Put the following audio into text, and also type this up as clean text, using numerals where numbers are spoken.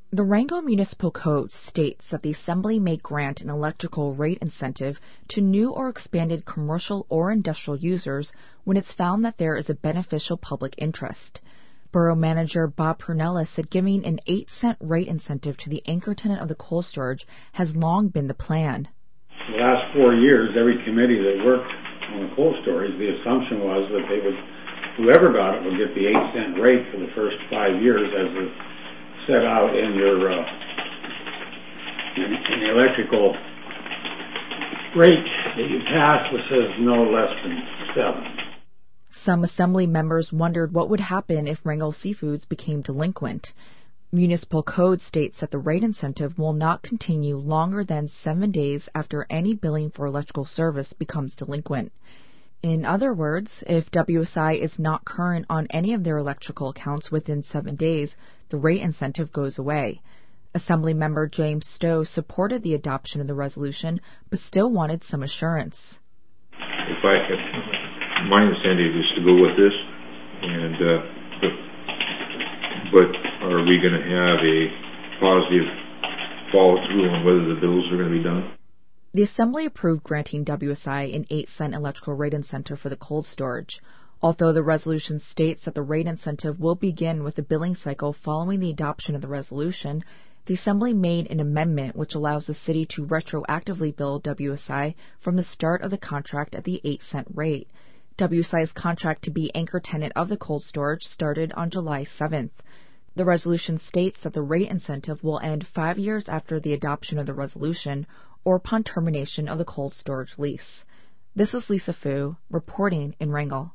The Wrangell Municipal Code states that the Assembly may grant an electrical rate incentive to new or expanded commercial or industrial users when it's found that there is a beneficial public interest. Borough Manager Bob Pernella said giving an 8-cent rate incentive to the anchor tenant of the cold storage has long been the plan. The last 4 years, every committee that worked on the cold storage, the assumption was that whoever got it would get the 8-cent rate for the first 5 years as is set out in your in the electrical rate that you pass, which says no less than 7. Some Assembly members wondered what would happen if Wrangell Seafoods became delinquent. Municipal Code states that the rate incentive will not continue longer than 7 days after any billing for electrical service becomes delinquent. In other words, if WSI is not current on any of their electrical accounts within 7 days, the rate incentive goes away. Assemblymember James Stowe supported the adoption of the resolution, but still wanted some assurance. My understanding is to go with this, but are we going to have a positive follow-through on whether the bills are going to be done? The Assembly approved granting WSI an 8-cent electrical rate incentive for the cold storage. Although the resolution states that the rate incentive will begin with the billing cycle following the adoption of the resolution, the Assembly made an amendment which allows the city to retroactively bill WSI from the start of the contract at the 8-cent rate. WSI's contract to be anchor tenant of the cold storage started on July 7th. The resolution states that the rate incentive will end 5 years after the adoption of the resolution or upon termination of the cold storage lease. This is Lisa Fu, reporting in Wrangell.